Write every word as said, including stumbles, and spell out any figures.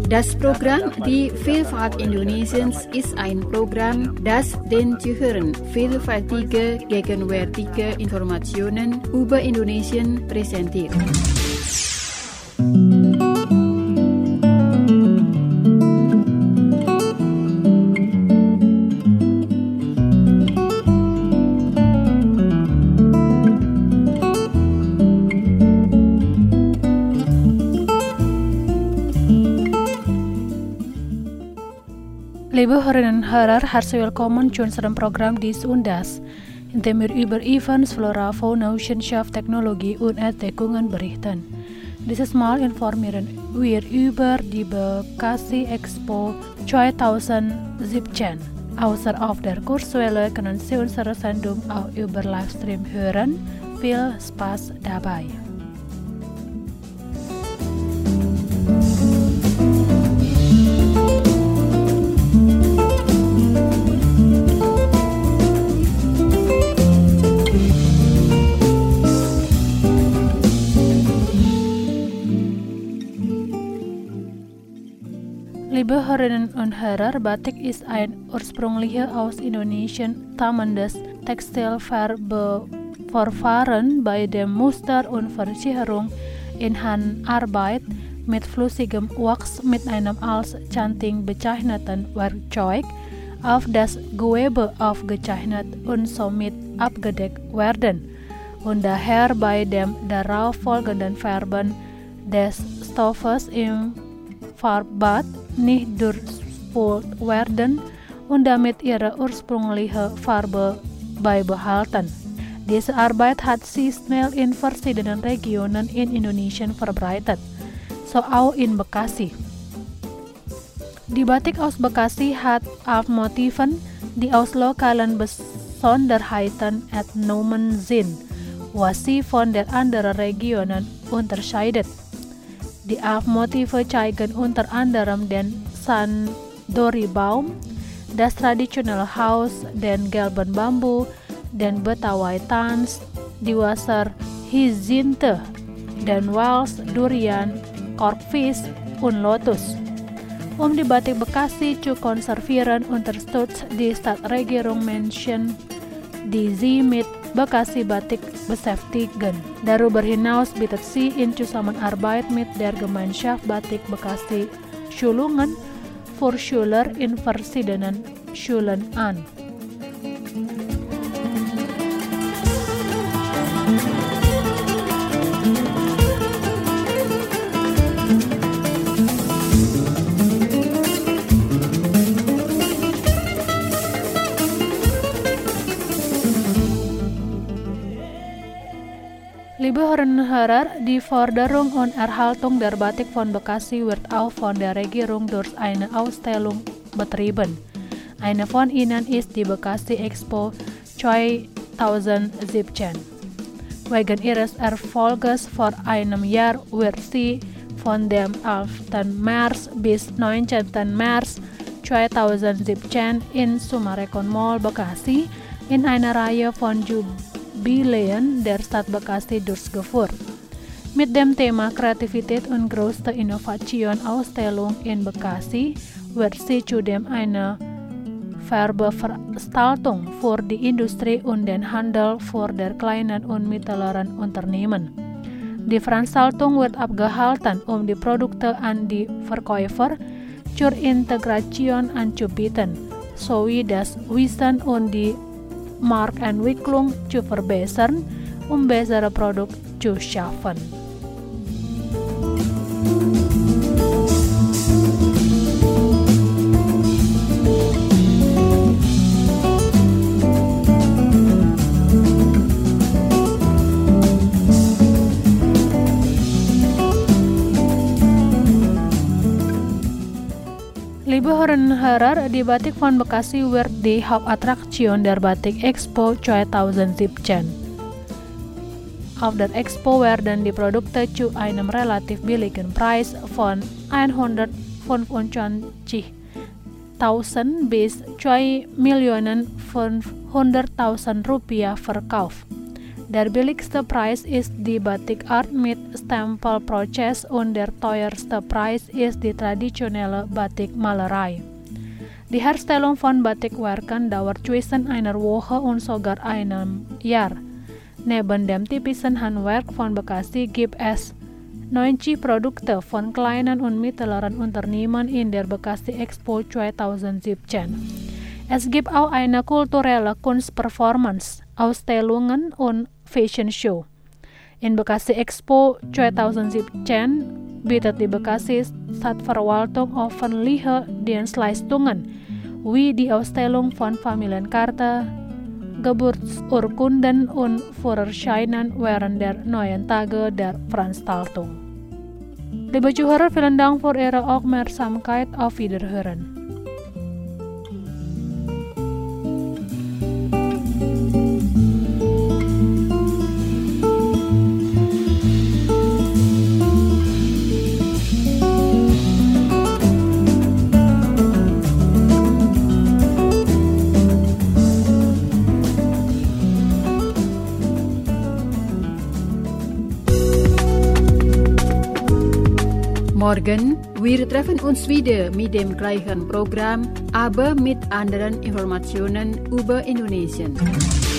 Das Programm Die Vielfalt Indonesiens ist ein Programm, das den Zuhörern vielfältige, gegenwärtige Informationen über Indonesien präsentiert. Liebe Hörerinnen und Hörer, herzlich willkommen zu unserem Programm Dies und Das, in dem wir über Events, Flora, Fauna, Wissenschaft, Technologie und Entdeckungen berichten. Dieses Mal informieren wir über die Bekasi Expo zweitausendsiebzehn. Außer auf der Kurswelle können Sie unsere Sendung auch über Livestream hören. Viel Spaß dabei! Liebe Hörerinnen und Hörer, Batik ist ein ursprünglicher aus Indonesien stammendes Textilverfahren, bei dem Muster und Versicherung in Handarbeit mit flüssigem Wachs mit einem als cantik bezeichneten Werkzeug auf das Gewebe aufgezeichnet und somit abgedeckt werden und daher bei dem darauffolgenden Färben des Stoffes im Farbbad nicht durchspült werden und damit ihre ursprüngliche Farbe beibehalten. Diese Arbeit hat sich schnell in verschiedenen Regionen in Indonesia verbreitet, so auch in Bekasi. Die Batik aus Bekasi hat auf Motiven, die aus lokalen Besonderheiten entnommen sind, was sie von den anderen Regionen unterscheidet. Die Motive zeigen unter anderem den Sandori-Baum, das traditionelle Haus, den gelben Bambu, den Betawi-Tanz, die Wasserhyzinthe, den Wals, Durian, Korkvis, und Lotus. Um die Batik Bekasi zu konservieren, unterstützt die Stadtregierung Menschen die sie mit Bekasi Batik beschäftigen. Darüber hinaus bietet sie in Zusammenarbeit mit der Gemeinschaft Batik Bekasi Schulungen für Schüler in verschiedenen Schulen an. Liebe Hörerinnen und Hörer, die Förderung und Erhaltung der Batik von Bekasi wird auch von der Regierung durch eine Ausstellung betrieben. Eine von ihnen ist die Bekasi Expo zweitausendsiebzehn. Wegen ihres Erfolges vor einem Jahr wird sie von dem elften März bis neunzehnten März zweitausendsiebzehn in Sumarekon Mall Bekasi in einer Reihe von Jubiläen der Stadt Bekasi durchgeführt. Mit dem Thema Kreativität und größte Innovation Ausstellung in Bekasi wird sie zudem eine Werbeveranstaltung für die Industrie und den Handel für der kleinen und mittleren Unternehmen. Die Veranstaltung wird abgehalten, um die Produkte an die Verkäufer zur Integration anzubieten, sowie das Wissen und die Marktentwicklung zu verbessern, um bessere Produkte zu schaffen. Liebe Hörerinnen und Hörer, die Batik von Bekasi wird die Hauptattraktion der Batik Expo zweitausendsiebzehn. Auf der Expo werden die Produkte zu einem relativ billigen Preis von hundertfünfundzwanzigtausend bis zwei Millionen fünfhunderttausend Rupiah verkauft. Der billigste Preis ist die Batik-Art mit Stempelprozess und der teuerste Preis ist die traditionelle Batikmalerei. Die Herstellung von Batikwerken dauert zwischen einer Woche und sogar einem Jahr. Neben dem typischen Handwerk von Bekasi gibt es neunzig Produkte von kleinen und mittleren Unternehmen in der Bekasi Expo zwanzig siebzehn. Es gibt auch eine kulturelle Kunstperformance, Ausstellungen und Fashion Show. In Bekasi Expo zwanzig siebzehn bietet die Bekasi Stadtverwaltung öffentliche Dienstleistungen, wie die Ausstellung von Familienkarte, Geburtsurkunden und Führerscheinen während der neuen Tage der Veranstaltung. Liebe Zuhörer, vielen Dank für Ihre Aufmerksamkeit. Auf Wiederhören. Morgen, wir treffen uns wieder mit dem gleichen Programm, aber mit anderen Informationen über Indonesien.